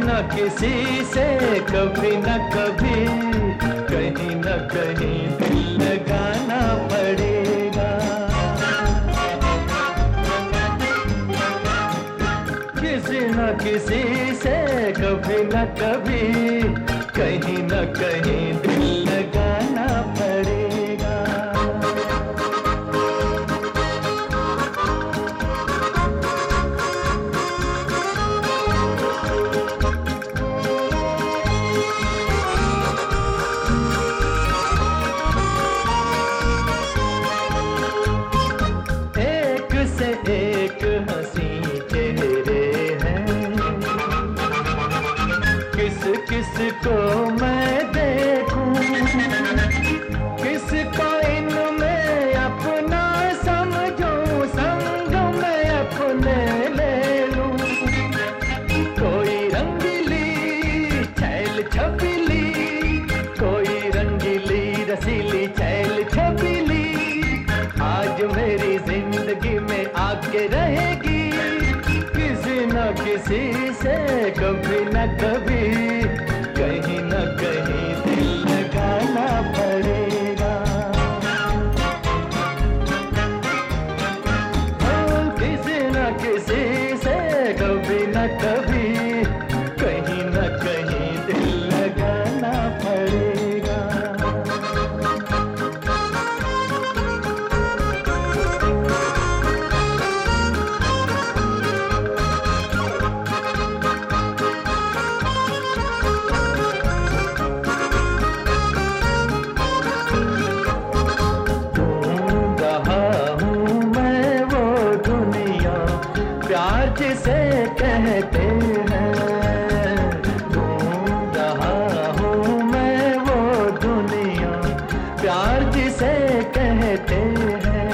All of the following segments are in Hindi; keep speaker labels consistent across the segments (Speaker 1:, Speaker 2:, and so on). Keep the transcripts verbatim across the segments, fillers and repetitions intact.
Speaker 1: न किसी से कभी न कभी कहीं न कहीं दिल लगाना पड़ेगा। किसी न किसी से कभी न कभी कहीं न कहीं दिल लगाना पड़ेगा। से एक हंसी चेहरे हैं, किस किस को मैं देखूं, किसको इनमें अपना समझूं, संग मैं अपने ले लूं। कोई रंगीली छैल छबीली, कोई रंगीली रसीली छैल छबीली आज मेरी जिंदगी में आके रहेगी। किसी न किसी से कभी न कभी कहीं न कहीं दिल लगाना पड़ेगा। किसी न किसी से कभी न कभी कहीं न कहीं दिल लगाना पड़ेगा। प्यार जिसे कहते हैं, ढूंढ रहा हूँ मैं वो दुनिया, प्यार जिसे कहते हैं।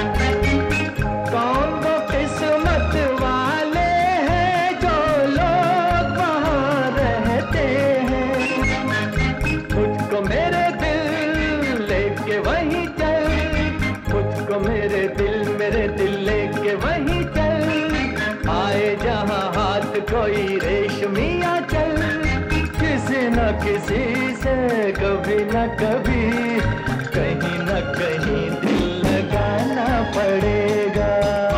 Speaker 1: कौन वो किस्मत वाले हैं जो लोग वहाँ रहते हैं। मुझको मेरे दिल लेके वहीं चल, मुझको मेरे दिल मेरे दिल लेके वहीं चल। आए जहाँ हाथ कोई रेशमिया चल। किसी न किसी से कभी न कभी कहीं न कहीं दिल लगाना पड़ेगा।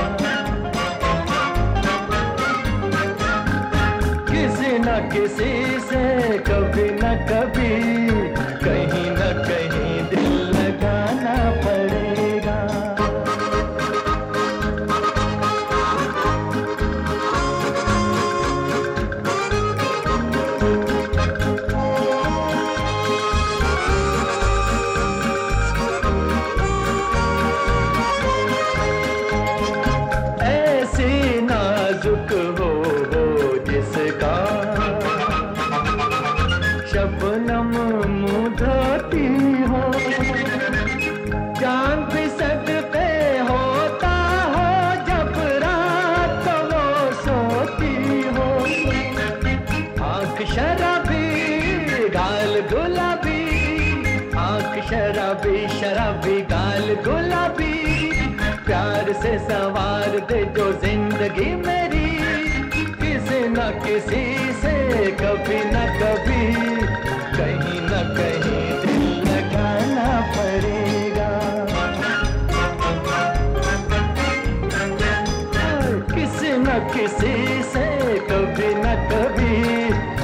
Speaker 1: किसी न किसी से कभी न कभी कहीं न कहीं दिल लगाना पड़ेगा। नाजुक हो वो जिसका शबनम मुँह धोती हो, चांद भी सदके होता हो जब रात को वो सोती हो। आँख शराबी गाल गुलाबी, आँख शराबी शराबी गाल गुलाबी, प्यार से सवार दे जो जिंदगी मेरी। किसी न किसी से कभी न कभी कहीं न कहीं दिल लगाना पड़ेगा। किसी न किसी से कभी न कभी